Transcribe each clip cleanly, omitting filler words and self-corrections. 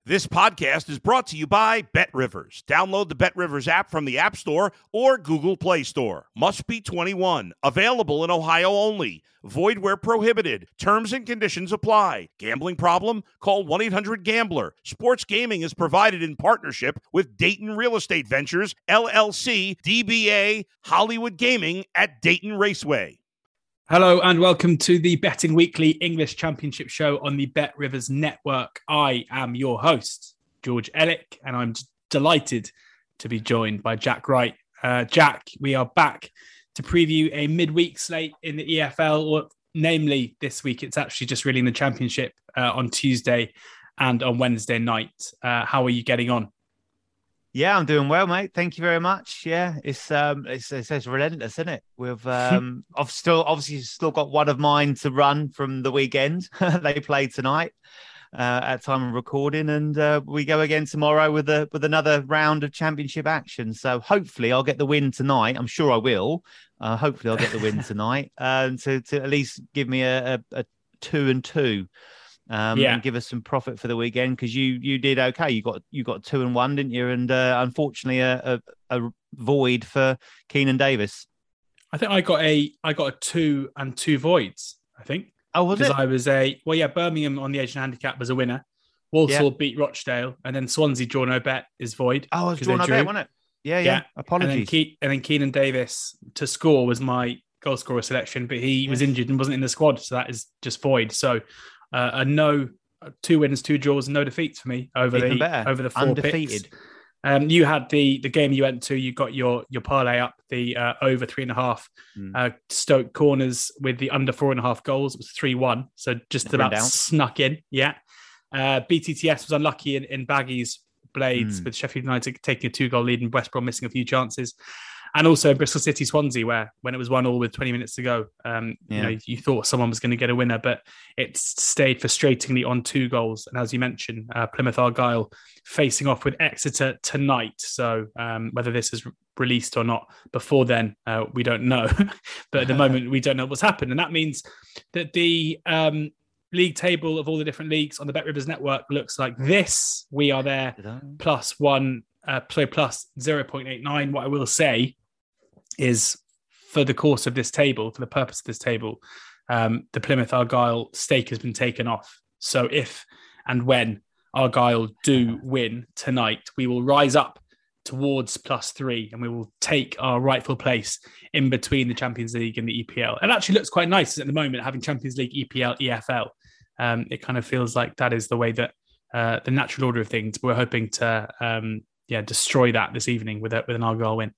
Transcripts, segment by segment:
This podcast is brought to you by BetRivers. Download the BetRivers app from the App Store or Google Play Store. Must be 21. Available in Ohio only. Void where prohibited. Terms and conditions apply. Gambling problem? Call 1-800-GAMBLER. Sports gaming is provided in partnership with Dayton Real Estate Ventures, LLC, DBA, Hollywood Gaming at Dayton Raceway. Hello and welcome to the Betting Weekly English Championship show on the BetRivers Network. I am your host, George Ellick, and I'm delighted to be joined by Jack Wright. Jack, we are back to preview a midweek slate in the EFL, or namely this week. It's actually just really in the Championship on Tuesday and on Wednesday night. How are you getting on? Yeah, I'm doing well, mate. Thank you very much. Yeah, it's relentless, isn't it? I've still got one of mine to run from the weekend. They play tonight at time of recording, and we go again tomorrow with another round of championship action. So hopefully I'll get the win tonight. I'm sure I will. Hopefully I'll get the win tonight, to at least give me a 2-2. And give us some profit for the weekend, because you did okay. You got 2-1, didn't you? And unfortunately, a void for Keenan Davis. I think I got a 2 and 2 voids. I think. Oh, was it? Because I was Birmingham on the Asian handicap was a winner. Walsall beat Rochdale, and then Swansea draw no bet is void. Oh, it was draw no bet, wasn't it? Yeah. Apologies. And then Keenan Davis to score was my goal scorer selection, but he was injured and wasn't in the squad, so that is just void. So. No 2 wins, 2 draws, and no defeats for me over the 4 undefeated picks. You had the game you went to. You got your parlay up, the over 3.5. Stoke Corners with the under 4.5 goals. It was 3-1, so just about snuck in. Yeah. BTTS was unlucky in Baggies Blades with Sheffield United taking a 2-goal lead and West Brom missing a few chances. And also Bristol City Swansea, where when it was 1-1 with 20 minutes to go, you thought someone was going to get a winner, but it stayed frustratingly on 2 goals. And as you mentioned, Plymouth Argyle facing off with Exeter tonight. So whether this is released or not before then, we don't know. But at the moment, we don't know what's happened. And that means that the league table of all the different leagues on the BetRivers Network looks like this. We are there plus 0.89. What I will say is, for the course of this table, for the purpose of this table, the Plymouth Argyle stake has been taken off. So if and when Argyle do win tonight, we will rise up towards +3 and we will take our rightful place in between the Champions League and the EPL. It actually looks quite nice at the moment, having Champions League, EPL, EFL. It kind of feels like that is the way that the natural order of things. We're hoping to destroy that this evening with an Argyle win.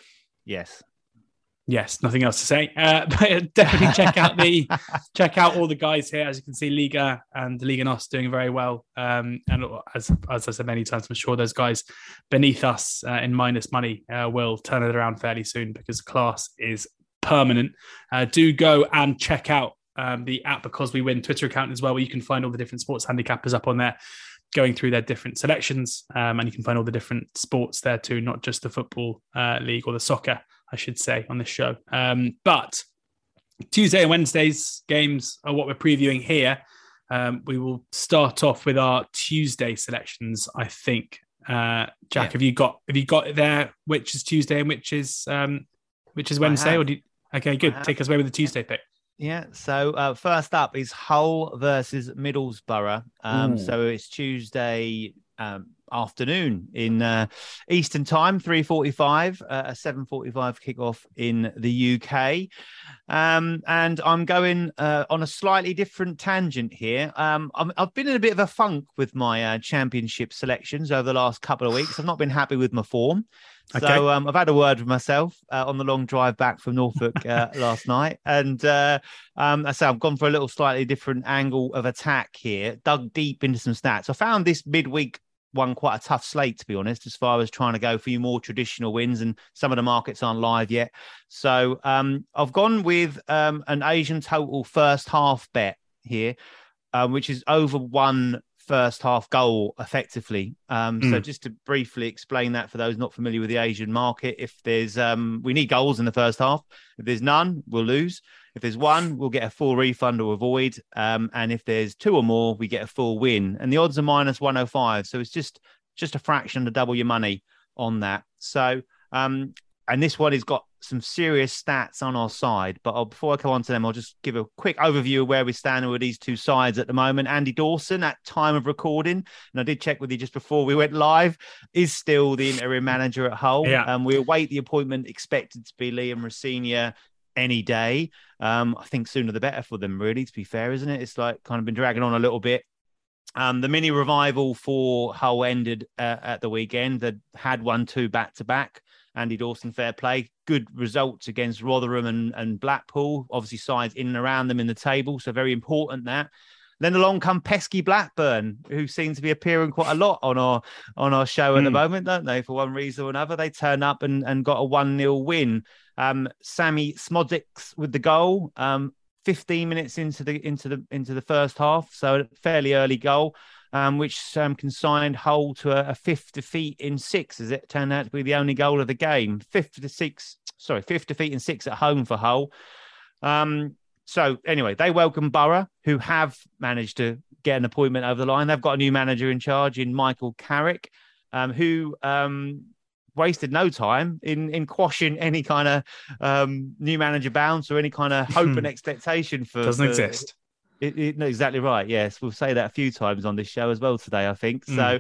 Yes, nothing else to say. But definitely check out all the guys here. As you can see, Liga and Liga NOS doing very well. And as I said many times, I'm sure those guys beneath us in minus money will turn it around fairly soon, because the class is permanent. Do go and check out the app Because We Win Twitter account as well, where you can find all the different sports handicappers up on there, going through their different selections, and you can find all the different sports there too, not just the football league or the soccer, I should say, on this show. But Tuesday and Wednesday's games are what we're previewing here. We will start off with our Tuesday selections, I think. Jack, have you got it there? Which is Tuesday and which is Wednesday? Okay, good. Take us away with the Tuesday pick. Yeah, so first up is Hull versus Middlesbrough. So it's Tuesday afternoon in Eastern time, 3:45, a 7:45 kickoff in the UK. And I'm going on a slightly different tangent here. I've been in a bit of a funk with my championship selections over the last couple of weeks. I've not been happy with my form. So I've had a word with myself on the long drive back from Norfolk last night. And I say I've gone for a little slightly different angle of attack here, dug deep into some stats. I found this midweek one quite a tough slate, to be honest, as far as trying to go for your more traditional wins, and some of the markets aren't live yet. So I've gone with an Asian total first half bet here, which is over 1 first half goal effectively. So just to briefly explain that for those not familiar with the Asian market, if there's we need goals in the first half. If there's none, we'll lose. If there's one, we'll get a full refund or avoid. And if there's 2 or more, we get a full win. And the odds are -105. So it's just a fraction to double your money on that. So, and this one has got some serious stats on our side. But before I come on to them, I'll just give a quick overview of where we stand with these two sides at the moment. Andy Dawson, at time of recording, and I did check with you just before we went live, is still the interim manager at Hull. Yeah. We await the appointment, expected to be Liam Rosenior any day. I think sooner the better for them, really, to be fair, isn't it? It's like kind of been dragging on a little bit. The mini revival for Hull ended at the weekend. They had 1-2 back-to-back. Andy Dawson, fair play. Good results against Rotherham and Blackpool. Obviously, sides in and around them in the table. So very important that. Then along come pesky Blackburn, who seem to be appearing quite a lot on our show at the moment, don't they? For one reason or another, they turn up and got a 1-0 win. Sammy Smodics with the goal. 15 minutes into the first half, so a fairly early goal. Which consigned Hull to a fifth defeat in 6, as it turned out to be the only goal of the game. Fifth defeat in 6 at home for Hull. So anyway, they welcome Borough, who have managed to get an appointment over the line. They've got a new manager in charge in Michael Carrick, who wasted no time in quashing any kind of new manager bounce or any kind of hope and expectation for... Doesn't exist. No, exactly right. Yes, we'll say that a few times on this show as well today, I think. So,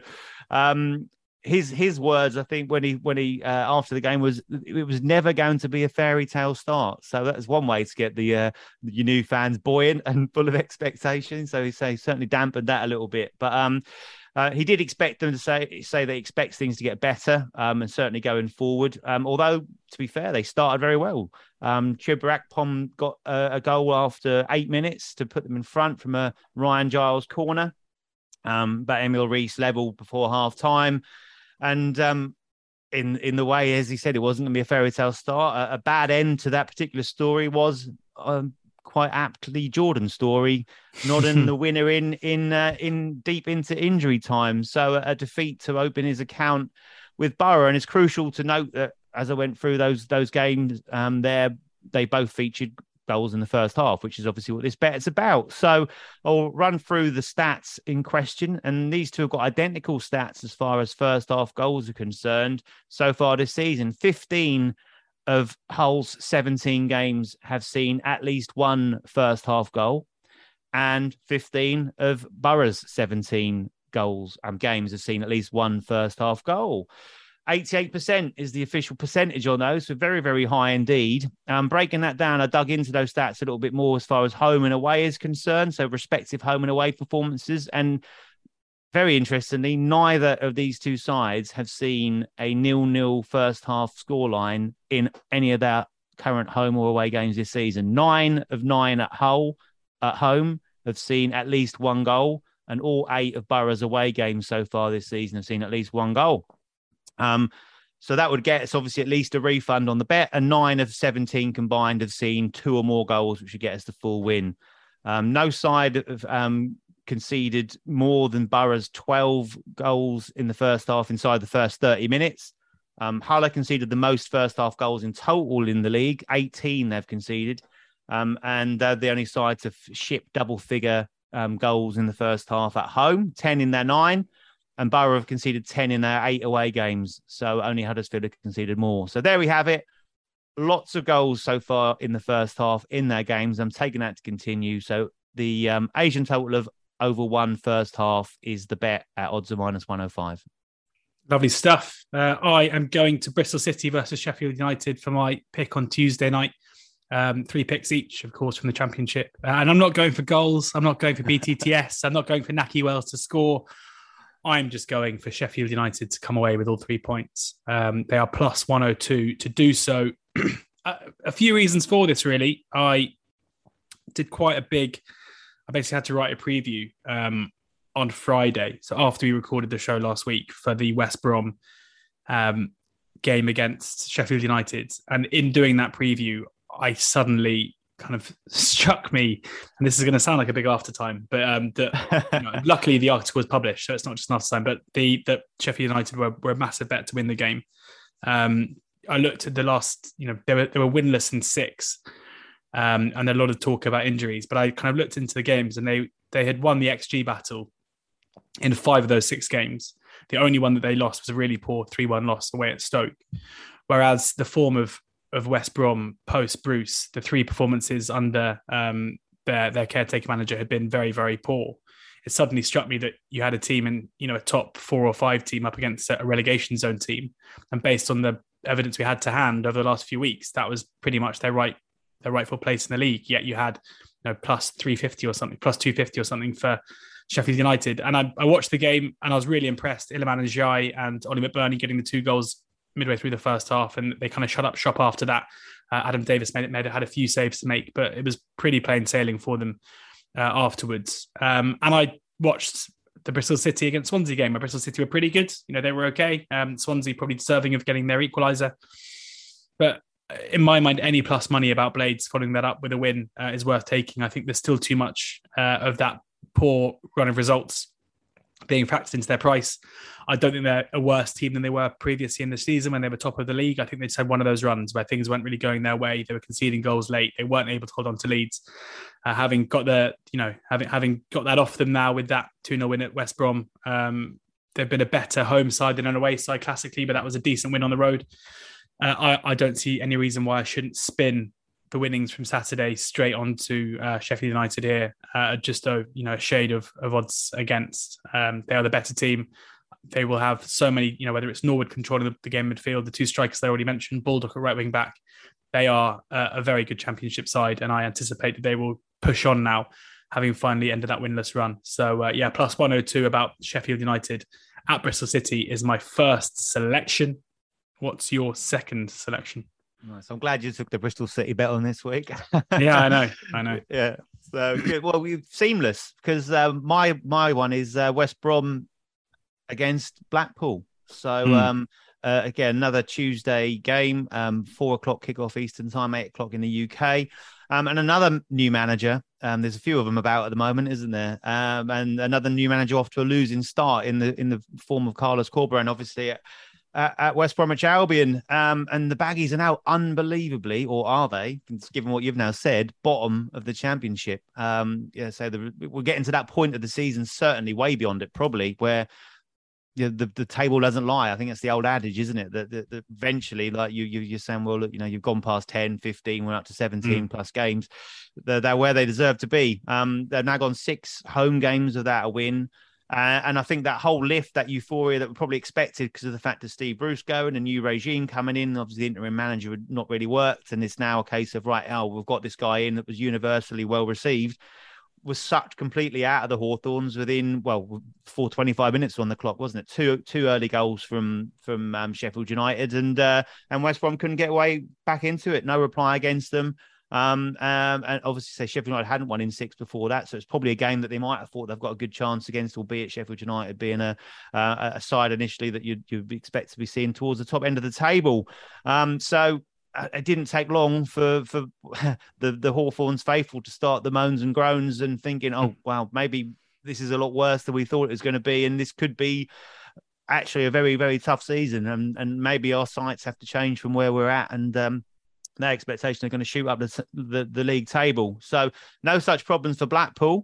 his words, I think, when he after the game was, it was never going to be a fairy tale start. So that's one way to get your new fans buoyant and full of expectation. So he certainly dampened that a little bit, but he did expect them to say that he expects things to get better, and certainly going forward. Although, to be fair, they started very well. Chuba Akpom got a goal after 8 minutes to put them in front from a Ryan Giles corner. But Emil Rees levelled before half time. And in the way, as he said, it wasn't going to be a fairy tale start. A bad end to that particular story was quite aptly Jordan's story, nodding the winner in deep into injury time. So a defeat to open his account with Borough. And it's crucial to note that as I went through those games, they both featured goals in the first half, which is obviously what this bet is about. So I'll run through the stats in question, and these two have got identical stats as far as first half goals are concerned. So far this season, 15 of Hull's 17 games have seen at least one first half goal, and 15 of Borough's 17 games have seen at least one first half goal. 88% is the official percentage on those, so very, very high indeed. Breaking that down, I dug into those stats a little bit more as far as home and away is concerned, so respective home and away performances. And very interestingly, neither of these two sides have seen a 0-0 first half scoreline in any of their current home or away games this season. 9 of 9 at home have seen at least one goal, and all 8 of Borough's away games so far this season have seen at least one goal. So that would get us obviously at least a refund on the bet, and 9 of 17 combined have seen 2 or more goals, which would get us the full win. No side have conceded more than Borough's 12 goals in the first half inside the first 30 minutes. Hull conceded the most first half goals in total in the league, 18 they've conceded, and they're the only side to ship double figure goals in the first half at home, 10 in their 9. And Borough have conceded 10 in their 8 away games. So only Huddersfield have conceded more. So there we have it. Lots of goals so far in the first half in their games. I'm taking that to continue. So the Asian total of over 1 first half is the bet at odds of -105. Lovely stuff. I am going to Bristol City versus Sheffield United for my pick on Tuesday night. 3 picks each, of course, from the Championship. And I'm not going for goals. I'm not going for BTTS. I'm not going for Nahki Wells to score. I'm just going for Sheffield United to come away with all 3 points. They are +102 to do so. A few reasons for this, really. I did quite a big... I basically had to write a preview on Friday. So after we recorded the show last week for the West Brom game against Sheffield United. And in doing that preview, I suddenly kind of struck me, and this is going to sound like a big aftertime, but luckily the article was published, so it's not just an aftertime, but that Sheffield United were a massive bet to win the game. I looked at the last, they were winless in 6 and a lot of talk about injuries. But I kind of looked into the games, and they had won the XG battle in 5 of those 6 games. The only one that they lost was a really poor 3-1 loss away at Stoke. Whereas the form of West Brom post Bruce, the 3 performances under their caretaker manager had been very, very poor. It suddenly struck me that you had a team in, a top 4 or 5 team up against a relegation zone team. And based on the evidence we had to hand over the last few weeks, that was pretty much their rightful place in the league. Yet you had plus 350 or something, plus 250 or something for Sheffield United. And I watched the game and I was really impressed. Iliman Ndiaye and Ollie McBurney getting the 2 goals midway through the first half, and they kind of shut up shop after that. Adam Davis had a few saves to make, but it was pretty plain sailing for them afterwards. And I watched the Bristol City against Swansea game, where Bristol City were pretty good. They were okay. Swansea probably deserving of getting their equaliser. But in my mind, any plus money about Blades following that up with a win is worth taking. I think there's still too much of that poor run of results being factored into their price. I don't think they're a worse team than they were previously in the season when they were top of the league. I think they just had one of those runs where things weren't really going their way. They were conceding goals late. They weren't able to hold on to leads. Having got having got that off them now with that 2-0 win at West Brom, they've been a better home side than an away side classically, but that was a decent win on the road. I don't see any reason why I shouldn't spin the winnings from Saturday straight onto Sheffield United here, just a shade of odds against. They are the better team. They will have so many, whether it's Norwood controlling the game midfield, the 2 strikers they already mentioned, Baldock at right wing back. They are a very good championship side, and I anticipate that they will push on now, having finally ended that winless run. So plus 102 about Sheffield United at Bristol City is my first selection. What's your second selection? Nice. I'm glad you took the Bristol City bet on this week. Yeah, I know. Yeah. So good. Well, we've seamless because my one is West Brom against Blackpool. So again, another Tuesday game, 4:00 kickoff Eastern time, 8:00 in the UK, and another new manager. There's a few of them about at the moment, isn't there? And another new manager off to a losing start in the form of Carlos Corberán, obviously. At West Bromwich Albion, and the Baggies are now unbelievably, or are they, given what you've now said, bottom of the Championship. So we're getting to that point of the season, certainly way beyond it, probably, where the table doesn't lie. I think it's the old adage, isn't it? That eventually, like you're saying, well, look, you've gone past 10, 15, we're up to 17 plus games. They're where they deserve to be. They've now gone 6 home games without a win. And I think that whole lift, that euphoria that we probably expected because of the fact of Steve Bruce going, a new regime coming in, obviously the interim manager had not really worked. And it's now a case of, we've got this guy in that was universally well received, was sucked completely out of the Hawthorns within, 25 minutes on the clock, wasn't it? Two early goals from Sheffield United, and West Brom couldn't get back into it. No reply against them. And obviously, Sheffield United hadn't won in 6 before that, so it's probably a game that they might have thought they've got a good chance against, albeit Sheffield United being a side initially that you'd expect to be seeing towards the top end of the table. So it didn't take long for the Hawthorns faithful to start the moans and groans and thinking, oh wow, maybe this is a lot worse than we thought it was going to be, and this could be actually a very, very tough season, and maybe our sights have to change from where we're at, and their expectations are going to shoot up the league table. So no such problems for Blackpool.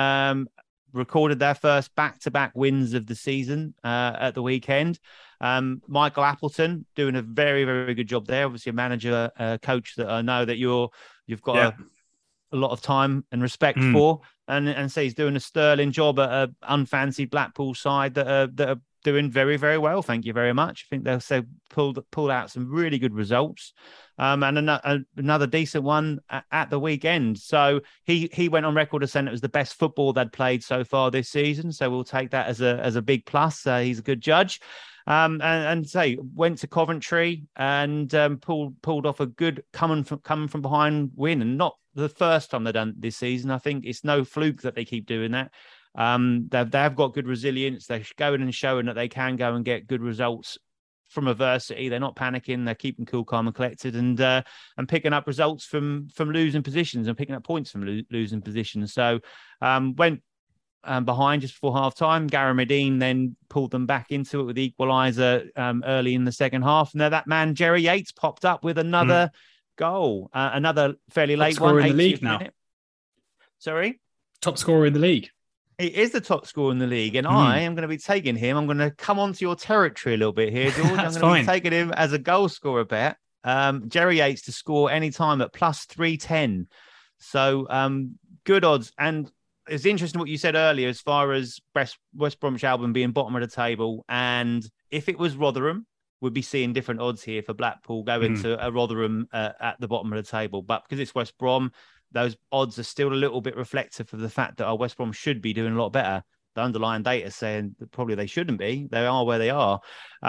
Recorded their first back-to-back wins of the season at the weekend. Michael Appleton doing a very, very good job there. Obviously a manager, coach that I know that you've got a lot of time and respect for. And so he's doing a sterling job at an unfancied Blackpool side that are doing very, very well. Thank you very much. I think they've pulled out some really good results. And another decent one at the weekend. So he went on record as saying it was the best football they'd played so far this season. So we'll take that as a big plus. He's a good judge. And went to Coventry and pulled off a good coming from behind win, and not the first time they've done it this season. I think it's no fluke that they keep doing that. They've got good resilience. They're going and showing that they can go and get good results from adversity. They're not panicking. They're keeping cool, calm, and collected, and picking up results from losing positions and picking up points from losing positions. So went behind just before half time. Gary Medine then pulled them back into it with the equaliser early in the second half. And then that man Jerry Yates popped up with another goal. Another fairly Top late scorer one. in the league 80th now. minute. Sorry? Top scorer in the league. He is the top scorer in the league, and I am going to be taking him. I'm going to come onto your territory a little bit here, George. I'm going to be taking him as a goal scorer bet. Jerry Yates to score any time at plus 310. So good odds. And it's interesting what you said earlier as far as West Bromwich Albion being bottom of the table. And if it was Rotherham, we'd be seeing different odds here for Blackpool going to a Rotherham at the bottom of the table. But because it's West Brom, those odds are still a little bit reflective of the fact that our West Brom should be doing a lot better. The underlying data is saying that probably they shouldn't be. They are where they are.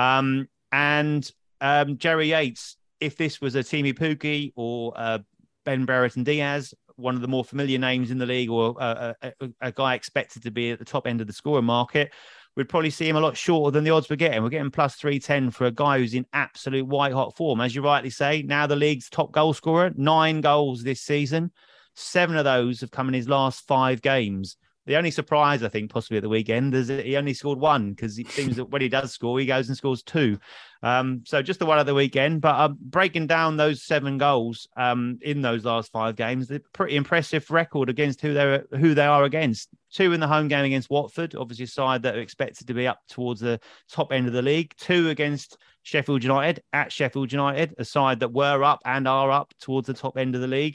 Jerry Yates, if this was a Timi Pukki or Ben Brereton Diaz, one of the more familiar names in the league, or a guy expected to be at the top end of the scoring market, we'd probably see him a lot shorter than the odds we're getting. We're getting plus 310 for a guy who's in absolute white-hot form. As you rightly say, now the league's top goal scorer, 9 goals this season. 7 of those have come in his last 5 games. The only surprise, I think, possibly at the weekend is that he only scored 1, because it seems that when he does score, he goes and scores 2. So just the one at the weekend. But breaking down those 7 goals in those last 5 games, they're pretty impressive record against who they are against. 2 in the home game against Watford, obviously a side that are expected to be up towards the top end of the league. 2 against Sheffield United, at Sheffield United, a side that were up and are up towards the top end of the league.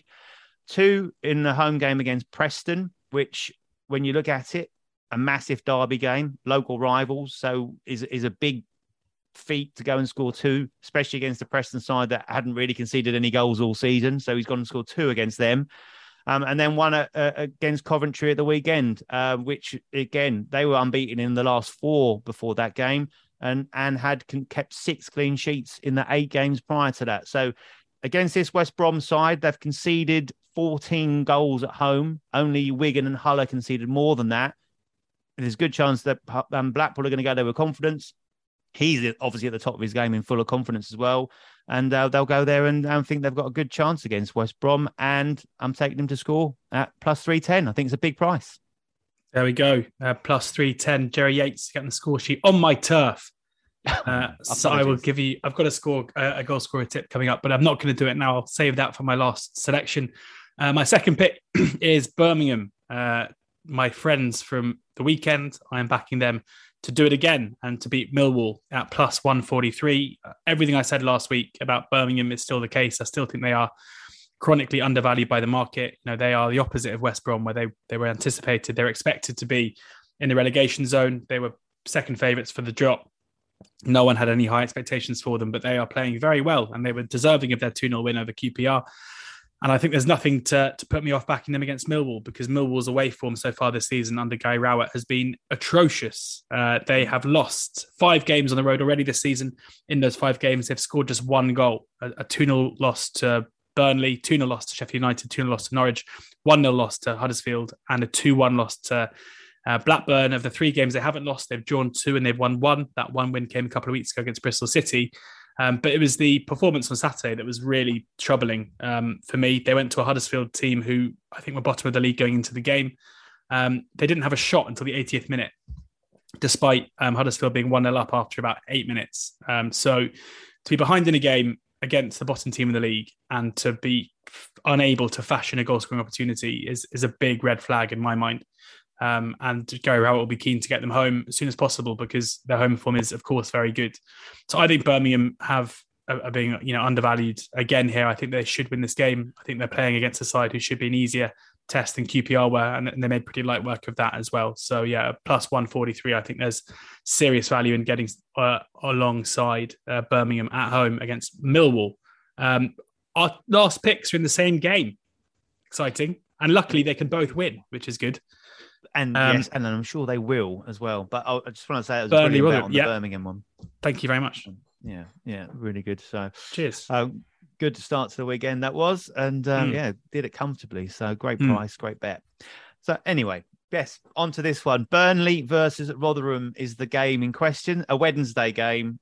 2 in the home game against Preston, which, when you look at it, a massive derby game, local rivals, so is a big feat to go and score 2, especially against the Preston side that hadn't really conceded any goals all season. So he's gone and scored 2 against them. And then 1 against Coventry at the weekend, which, again, they were unbeaten in the last 4 before that game and had kept 6 clean sheets in the 8 games prior to that. So against this West Brom side, they've conceded 14 goals at home. Only Wigan and Hull conceded more than that. There's a good chance that Blackpool are going to go there with confidence. He's obviously at the top of his game in full of confidence as well. And they'll go there and think they've got a good chance against West Brom. And I'm taking them to score at plus 310. I think it's a big price. There we go. Plus 310. Jerry Yates getting the score sheet on my turf. So I will give you, I've got a goal scorer tip coming up, but I'm not going to do it now. I'll save that for my last selection. My second pick is Birmingham. My friends from the weekend, I am backing them to do it again and to beat Millwall at plus 143. Everything I said last week about Birmingham is still the case. I still think they are chronically undervalued by the market. You know, they are the opposite of West Brom, where they were anticipated. They're expected to be in the relegation zone. They were second favourites for the drop. No one had any high expectations for them, but they are playing very well and they were deserving of their 2-0 win over QPR. And I think there's nothing to put me off backing them against Millwall, because Millwall's away form so far this season under Guy Rowett has been atrocious. They have lost 5 games on the road already this season. In those 5 games, they've scored just 1 goal, a 2-0 loss to Burnley, 2-0 loss to Sheffield United, 2-0 loss to Norwich, 1-0 loss to Huddersfield, and a 2-1 loss to Blackburn. Of the 3 games they haven't lost, they've drawn 2 and they've won 1. That 1 win came a couple of weeks ago against Bristol City. But it was the performance on Saturday that was really troubling for me. They went to a Huddersfield team who I think were bottom of the league going into the game. They didn't have a shot until the 80th minute, despite Huddersfield being 1-0 up after about 8 minutes. So to be behind in a game against the bottom team in the league and to be unable to fashion a goal-scoring opportunity is a big red flag in my mind. And Gary Rowett will be keen to get them home as soon as possible because their home form is, of course, very good. So I think Birmingham are being, undervalued again here. I think they should win this game. I think they're playing against a side who should be an easier test than QPR were, and they made pretty light work of that as well. So yeah, plus 143. I think there's serious value in getting alongside Birmingham at home against Millwall. Our last picks are in the same game. Exciting. And luckily they can both win, which is good. And yes, and I'm sure they will as well. But I just want to say it was a brilliant bet on the Birmingham one. Thank you very much. Yeah, really good. So cheers. Good start to the weekend that was, and did it comfortably. So great price, great bet. So anyway, yes, on to this one. Burnley versus Rotherham is the game in question. A Wednesday game,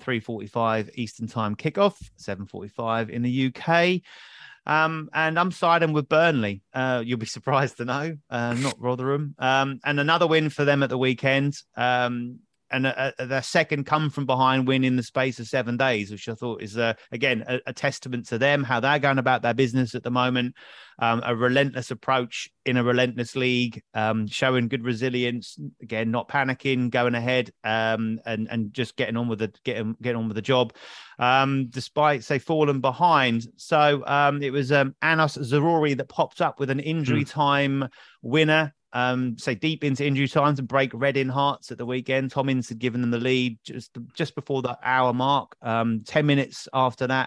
3:45 Eastern Time kickoff, 7:45 in the UK. And I'm siding with Burnley. You'll be surprised to know, not Rotherham. And another win for them at the weekend. their second come from behind win in the space of 7 days, which I thought is again a testament to them, how they're going about their business at the moment. A relentless approach in a relentless league, showing good resilience. Again, not panicking, going ahead, and just getting on with the job, despite falling behind. So it was Anos Zaroury that popped up with an injury time winner. Deep into injury times and break Reading hearts at the weekend. Tom Ince had given them the lead just before the hour mark. 10 minutes after that,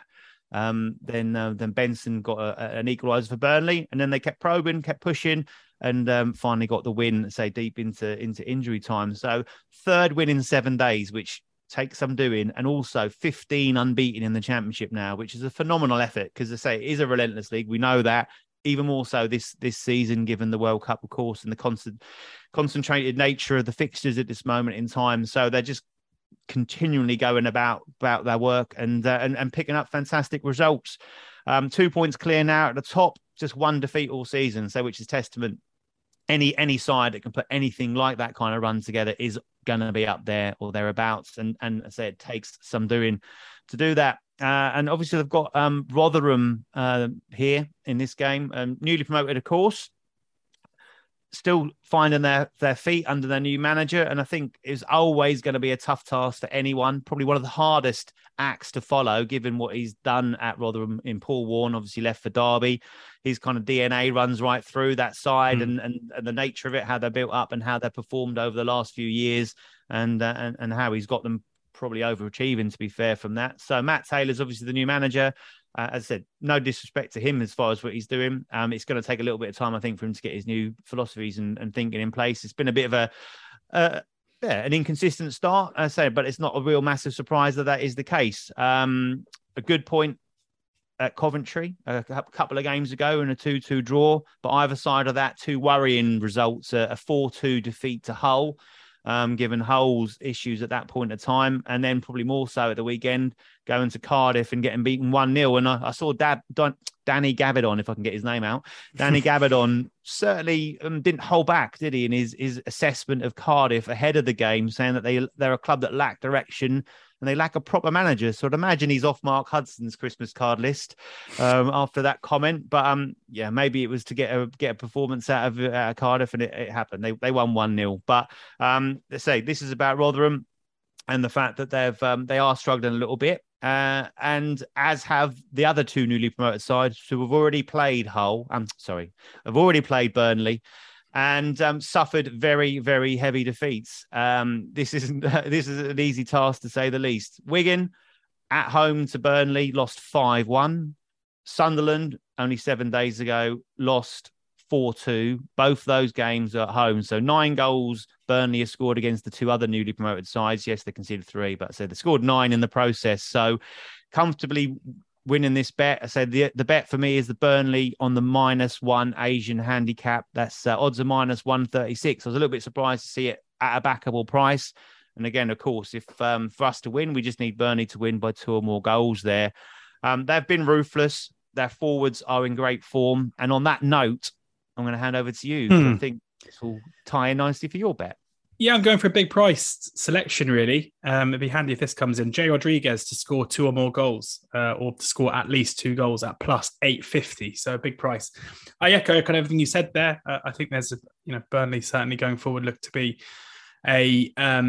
then Benson got an equaliser for Burnley, and then they kept probing, kept pushing, and finally got the win. Deep into injury time. So 3rd win in 7 days, which takes some doing, and also 15 unbeaten in the Championship now, which is a phenomenal effort because it is a relentless league. We know that. Even more so this season, given the World Cup, of course, and the concentrated nature of the fixtures at this moment in time. So they're just continually going about their work and picking up fantastic results. 2 points clear now at the top, just 1 defeat all season. So which is testament. Any side that can put anything like that kind of run together is going to be up there or thereabouts. And I say it takes some doing to do that. And obviously they've got Rotherham here in this game, newly promoted, of course, still finding their feet under their new manager. And I think it's always going to be a tough task for anyone, probably one of the hardest acts to follow, given what he's done at Rotherham in Paul Warne, obviously left for Derby. His kind of DNA runs right through that side and the nature of it, how they're built up and how they've performed over the last few years and how he's got them probably overachieving, to be fair, from that. So Matt Taylor's obviously the new manager. As I said, no disrespect to him as far as what he's doing. It's going to take a little bit of time, I think, for him to get his new philosophies and thinking in place. It's been a bit of an inconsistent start, I say, but it's not a real massive surprise that is the case. A good point at Coventry a couple of games ago in a 2-2 draw, but either side of that, 2 worrying results, a 4-2 defeat to Hull. Given Hull's issues at that point of time, and then probably more so at the weekend, going to Cardiff and getting beaten 1-0. And I saw Danny Gabbidon, if I can get his name out. Danny Gabbidon certainly didn't hold back, did he, in his assessment of Cardiff ahead of the game, saying that they're a club that lack direction and they lack a proper manager. So I'd imagine he's off Mark Hudson's Christmas card list after that comment. But maybe it was to get a performance out of Cardiff, and it happened. They won 1-0. But let's say this is about Rotherham and the fact that they are struggling a little bit. And as have the other 2 newly promoted sides who have already played have already played Burnley and suffered very, very heavy defeats. This is an easy task, to say the least. Wigan at home to Burnley lost 5-1. Sunderland only 7 days ago lost 4-2. Both those games are at home. So 9 goals Burnley has scored against the 2 other newly promoted sides. Yes, they conceded 3, but I said they scored 9 in the process. So comfortably winning this bet. I said the bet for me is the Burnley on the -1 Asian handicap. That's odds are -136. I was a little bit surprised to see it at a backable price. And again, of course, if for us to win, we just need Burnley to win by 2 or more goals there. They've been ruthless. Their forwards are in great form. And on that note, I'm going to hand over to you. I think this will tie in nicely for your bet. Yeah, I'm going for a big price selection, really. It'd be handy if this comes in. Jay Rodriguez to score 2 or more goals, or to score at least 2 goals at +850. So a big price. I echo kind of everything you said there. I think there's, Burnley certainly going forward look to be a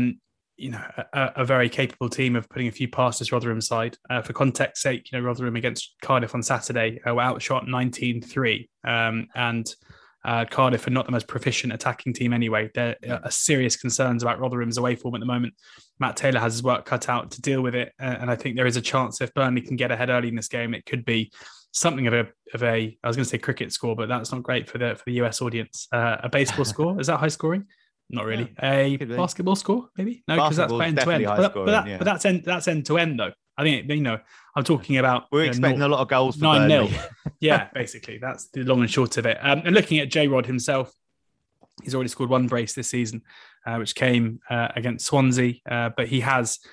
very capable team of putting a few past this Rotherham side. For context sake, Rotherham against Cardiff on Saturday were outshot 19-3. And Cardiff are not the most proficient attacking team anyway. There are serious concerns about Rotherham's away form at the moment. Matt Taylor has his work cut out to deal with it. And I think there is a chance if Burnley can get ahead early in this game, it could be something of a I was going to say cricket score, but that's not great for the US audience. A baseball score, is that high scoring? Not really. Yeah, a basketball score, maybe? No, because that's end to end. But that's end to end, though. I think, I'm talking about... We're expecting a lot of goals for 9-0. Yeah, basically. That's the long and short of it. And looking at J-Rod himself, he's already scored 1 brace this season, which came against Swansea. But he has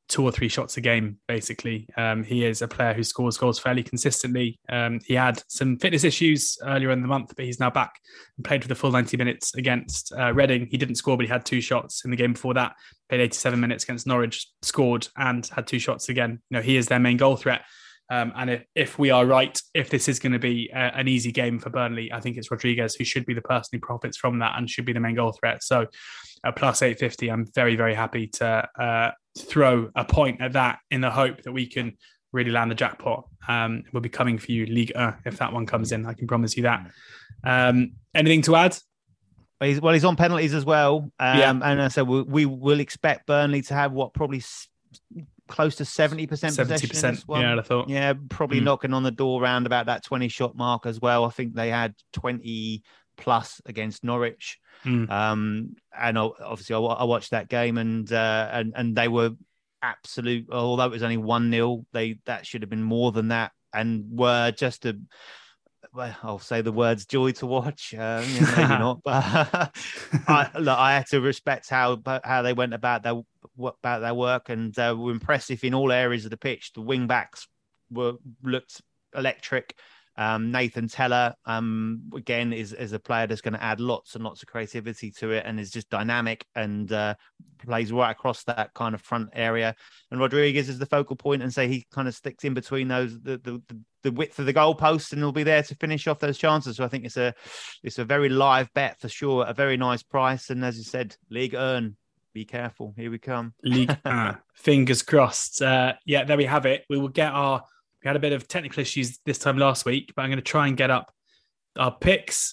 2 or 3 shots a game, basically. He is a player who scores goals fairly consistently. He had some fitness issues earlier in the month, but he's now back and played for the full 90 minutes against Reading. He didn't score, but he had 2 shots in the game before that. Played 87 minutes against Norwich, scored and had 2 shots again. He is their main goal threat. And if we are right, if this is going to be an easy game for Burnley, I think it's Rodriguez who should be the person who profits from that and should be the main goal threat. So at plus 850, I'm very, very happy to throw a point at that in the hope that we can really land the jackpot. We'll be coming for you, Ligue 1, if that one comes in. I can promise you that. Anything to add? He's on penalties as well. And I said we will expect Burnley to have probably close to 70% possession. 70%, yeah, I thought. Yeah, probably knocking on the door around about that 20-shot mark as well. I think they had 20 plus against Norwich. And obviously I watched that game and they were absolute, although it was only 1-0, that should have been more than that and were just I'll say the words joy to watch. Maybe not, but I had to respect how they went about their work and were impressive in all areas of the pitch. The wing backs looked electric. Nathan Teller, again, is a player that's going to add lots and lots of creativity to it and is just dynamic and plays right across that kind of front area. And Rodriguez is the focal point, and he kind of sticks in between those the width of the goalposts, and he'll be there to finish off those chances. So I think it's a very live bet for sure, a very nice price. And as you said, Ligue 1, be careful. Here we come. Ligue 1. Fingers crossed. There we have it. We had a bit of technical issues this time last week, but I'm going to try and get up our picks.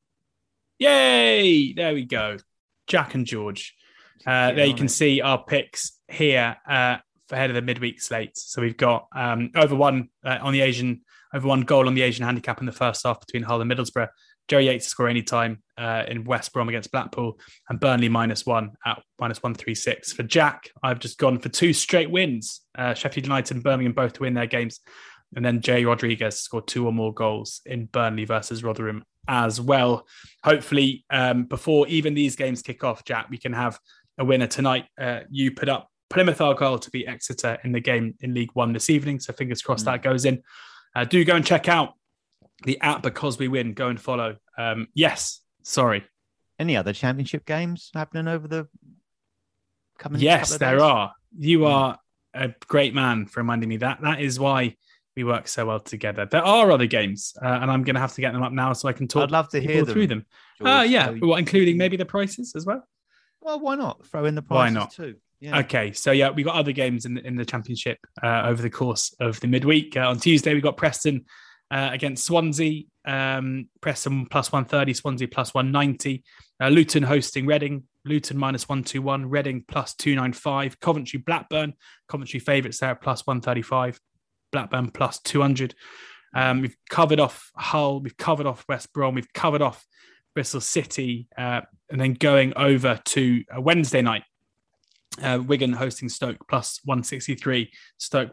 Yay! There we go. Jack and George. There you can see our picks here for ahead of the midweek slate. So we've got over one goal on the Asian handicap in the first half between Hull and Middlesbrough. Jerry Yates to score any time in West Brom against Blackpool, and Burnley -1 at -136. For Jack, I've just gone for 2 straight wins. Sheffield United and Birmingham both to win their games. And then Jay Rodriguez scored 2 or more goals in Burnley versus Rotherham as well. Hopefully, before even these games kick off, Jack, we can have a winner tonight. You put up Plymouth Argyle to beat Exeter in the game in League 1 this evening. So fingers crossed that goes in. Do go and check out the app Because We Win. Go and follow. Yes, sorry. Any other championship games happening over the coming? Yes, there are. You are a great man for reminding me that. That is why we work so well together. There are other games, and I'm going to have to get them up now so I can talk. I'd love to hear them through them. Including maybe the prices as well. Well, why not throw in the prices why not? Too? Yeah. Okay, so we got other games in the championship over the course of the midweek. On Tuesday, we got Preston against Swansea. Preston +130, Swansea +190. Luton hosting Reading. Luton -121, Reading +295. Coventry Blackburn. Coventry favourites there at +135. Blackburn +200. We've covered off Hull. We've covered off West Brom. We've covered off Bristol City, and then going over to Wednesday night. Wigan hosting Stoke +163, Stoke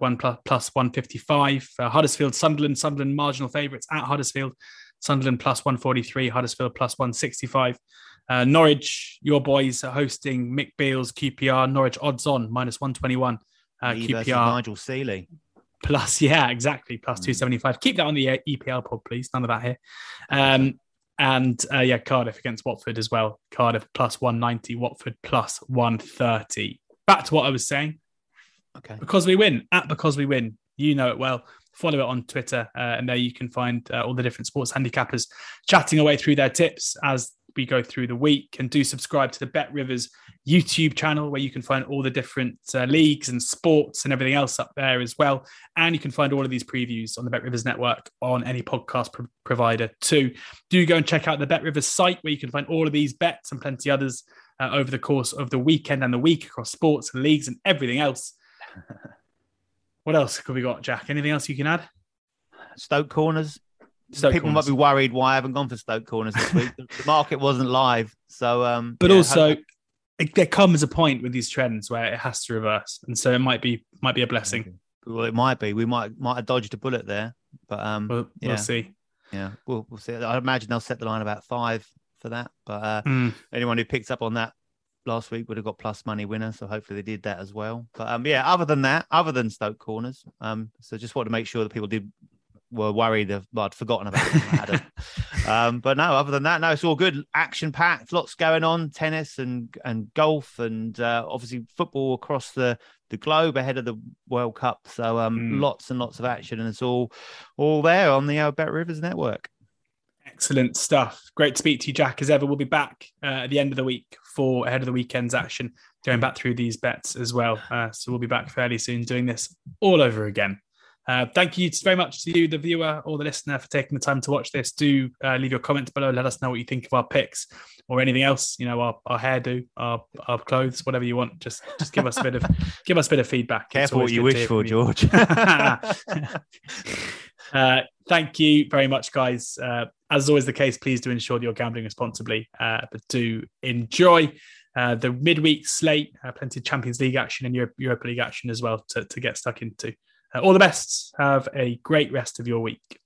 +155. Huddersfield, Sunderland marginal favourites at Huddersfield. Sunderland +143, Huddersfield +165. Norwich, your boys are hosting Mick Beale's QPR. Norwich odds on -121. QPR Nigel Seeley. Exactly, +275. Keep that on the EPL pod, please. None of that here. Cardiff against Watford as well. Cardiff +190, Watford +130. Back to what I was saying. Okay. Because we win, at Because We Win. You know it well. Follow it on Twitter, and there you can find all the different sports handicappers chatting away through their tips as we go through the week. And do subscribe to the Bet Rivers YouTube channel, where you can find all the different leagues and sports and everything else up there as well. And you can find all of these previews on the Bet Rivers network on any podcast provider too. Do go and check out the Bet Rivers site, where you can find all of these bets and plenty others over the course of the weekend and the week across sports and leagues and everything else. What else have we got, Jack? Anything else you can add? Stoke Corners. People might be worried why I haven't gone for Stoke Corners this week. The market wasn't live. So, there comes a point with these trends where it has to reverse. And so it might be a blessing. Well, it might be. We might have dodged a bullet there. But we'll see. Yeah, we'll see. I imagine they'll set the line about 5 for that. But anyone who picks up on that last week would have got plus money winner, so hopefully they did that as well. But yeah, other than Stoke corners, so just wanted to make sure that people were worried I'd forgotten about them. But no, other than that, no, it's all good. Action packed, lots going on, tennis and golf, and obviously football across the globe ahead of the World Cup. So lots and lots of action, and it's all there on the Bet Rivers network. Excellent stuff. Great to speak to you, Jack, as ever. We'll be back at the end of the week for ahead of the weekend's action, going back through these bets as well. So we'll be back fairly soon doing this all over again. Thank you very much to you, the viewer or the listener, for taking the time to watch this. Do leave your comments below. Let us know what you think of our picks or anything else. You know, our hairdo, our clothes, whatever you want. Just give us a bit of feedback. Careful what you wish for, George. Thank you very much, guys. As is always the case, please do ensure that you're gambling responsibly, but do enjoy the midweek slate. Plenty of Champions League action and Europa League action as well to get stuck into. All the best. Have a great rest of your week.